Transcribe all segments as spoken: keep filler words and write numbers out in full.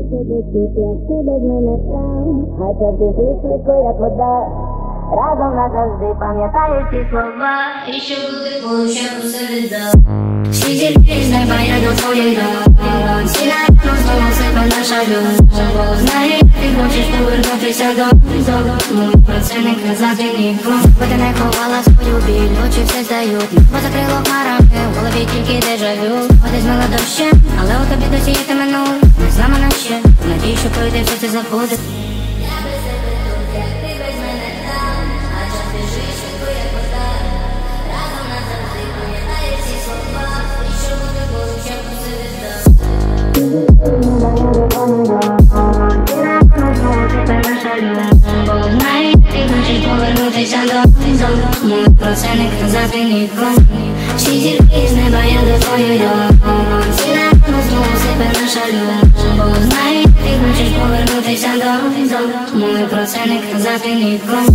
тебе тут, як ти без мене там, а час біжить швидко, як вода. Разом назавжди пам'ятаєш ці слова, і що буде поруч, як усе віддав. Всі зірки з неба я до твоїх дам, всі навіть знову себе на шалю. Бо знаю, ти хочеш повернутися додому, про це не казати нікому. Бо ти не ховала свою біль, очі все здають, бо закрило хмарами, в голові тільки дежавю. Води змила дощем, але у тобі досі є те минуле, не зламана ще, надій, що пройде все це забуде. Про це не казати нікому. Всі зірки з неба я до твоєї дому, всі напевно знову себе на шалю. Бо знаю, ти хочеш повернутися додому, про це не казати нікому.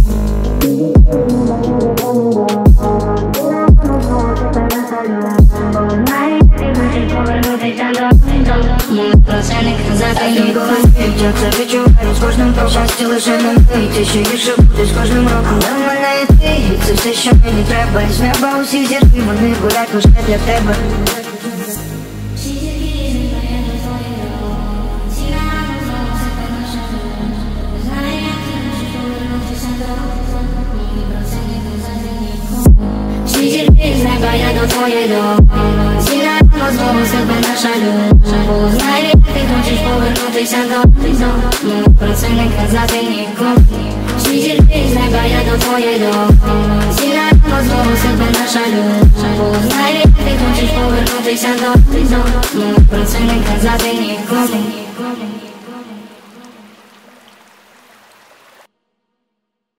Про це не казати нікому. Я це відчуваю з кожним щастя лише на мить. І ще гірше буде з кожним роком. До мене і ти, і це все, що мені треба. І з неба усі зірки, вони гулять лише для тебе. Всі зірки з неба я до твоєї дому, всі напевно знову себе на шалю. Бо знаю, ти хочеш повернутися додому, про це не казати нікому. Всі зірки з неба я до твоєї дому, всі напевно знову себе на шалю. Бо знаю, ти хочеш повернутися додому, про це не казати нікому.